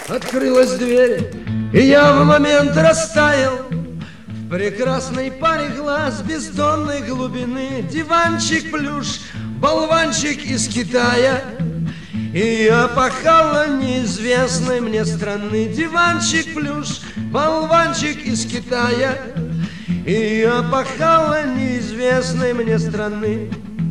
Открылась дверь, и я в момент растаял в прекрасной паре глаз бездонной глубины. Диванчик плюш, болванчик из Китая, и я пахала неизвестной мне страны. Диванчик плюш, болванчик из Китая, и я пахала неизвестной мне страны.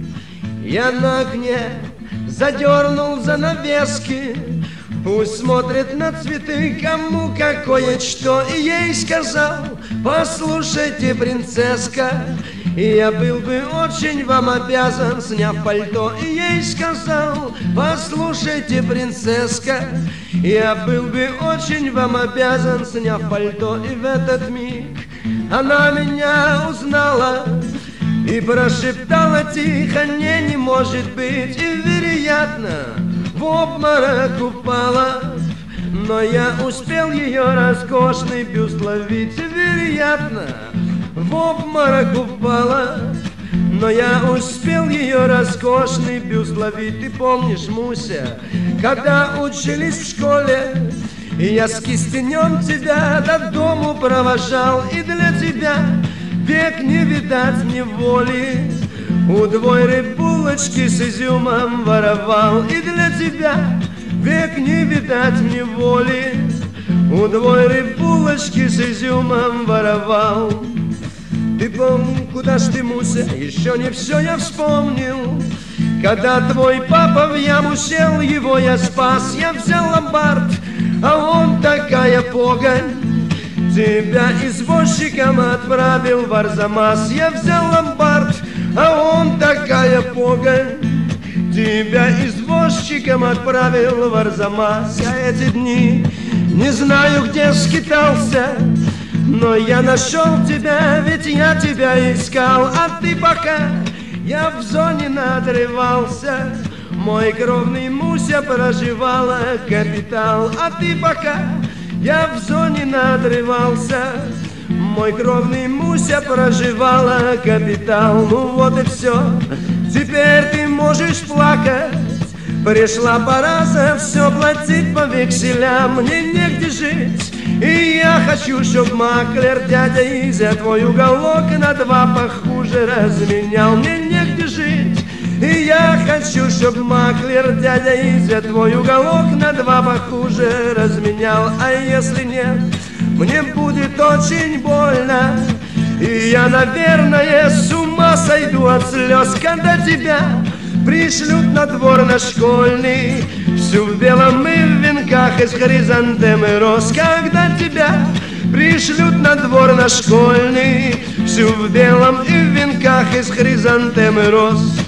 Я на окне задернул занавески, пусть смотрит на цветы, кому какое что. И ей сказал: послушайте, принцесска, я был бы очень вам обязан, сняв пальто. И ей сказал: послушайте, принцесска, я был бы очень вам обязан, сняв пальто. И в этот миг она меня узнала и прошептала тихо: не может быть. И вероятно в обморок упала, но я успел ее роскошный бюст ловить. Вероятно в обморок упала, но я успел ее роскошный бюст ловить. Ты помнишь, Муся, когда учились в школе, и я с кистенем тебя до дому провожал, и для тебя век не видать неволи, удвоенной булочки с изюмом воровал. И для тебя век не видать неволи, удвоенной булочки с изюмом воровал. Ты помни, куда ж ты, Муся, еще не все я вспомнил. Когда твой папа в яму сел, его я спас. Я взял ломбард, а он такая погонь, тебя извозчиком отправил в Арзамас. Я взял ломбард, а он такая погонь, тебя извозчиком отправил в Арзамас. Я эти дни не знаю, где скитался, но я нашел тебя, ведь я тебя искал. А ты пока я в зоне надрывался, мой кровный Муся проживала капитал. А ты пока я в зоне надрывался, мой кровный Муся проживала капитал. Ну вот и все, теперь ты можешь плакать. Пришла пора за все платить по векселям. Мне негде жить, и я хочу, чтоб маклер дядя Изя твой уголок на два похуже разменял. Мне негде жить, и я хочу, чтоб маклер дядя Изя твой уголок на два похуже разменял. А если нет, мне будет очень больно, и я, наверное, с ума сойду от слез, когда тебя пришлют на двор на школьный, всю в белом и в венках из хризантем и роз. Когда тебя пришлют на двор на школьный, всю в белом и в венках из хризантем и роз.